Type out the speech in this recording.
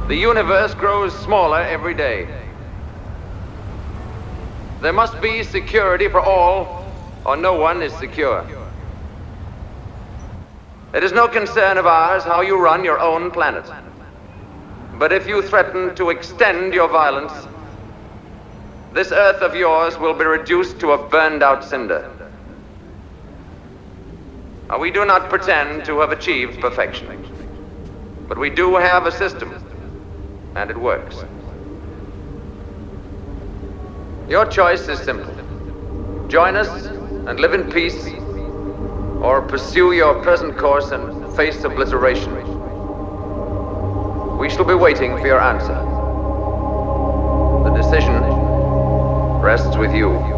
The universe grows smaller every day. There must be security for all, or no one is secure. It is no concern of ours how you run your own planet. But if you threaten to extend your violence, this Earth of yours will be reduced to a burned-out cinder. Now, we do not pretend to have achieved perfection, but we do have a system, and it works. Your choice is simple. Join us and live in peace, or pursue your present course and face obliteration. We shall be waiting for your answer. The decision rests with you.